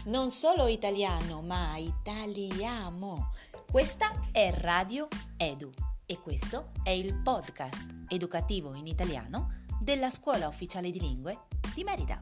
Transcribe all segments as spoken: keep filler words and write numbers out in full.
Non solo italiano, ma italiamo. Questa è Radio Edu e questo è il podcast educativo in italiano della Scuola Ufficiale di Lingue di Merida.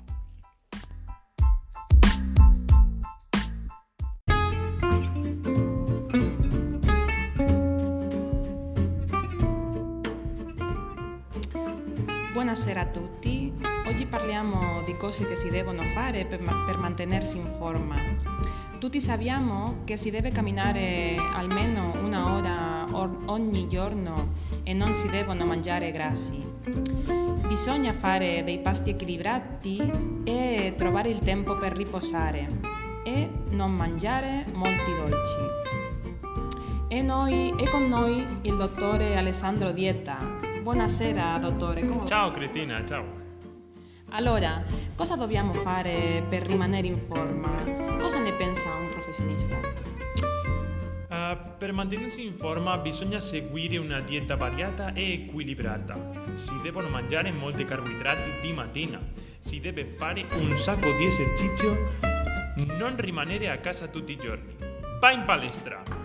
Buonasera a tutti, oggi parliamo di cose che si devono fare per, ma- per mantenersi in forma. Tutti sappiamo che si deve camminare almeno una ora or- ogni giorno e non si devono mangiare grassi. Bisogna fare dei pasti equilibrati e trovare il tempo per riposare e non mangiare molti dolci. E, noi, e con noi il dottore Alessandro Dieta. Buonasera dottore, come va? Ciao Cristina, ciao. Allora, cosa dobbiamo fare per rimanere in forma? Cosa ne pensa un professionista? Uh, per mantenersi in forma bisogna seguire una dieta variata e equilibrata. Si devono mangiare molti carboidrati di mattina, si deve fare un sacco di esercizio, non rimanere a casa tutti i giorni. Vai in palestra!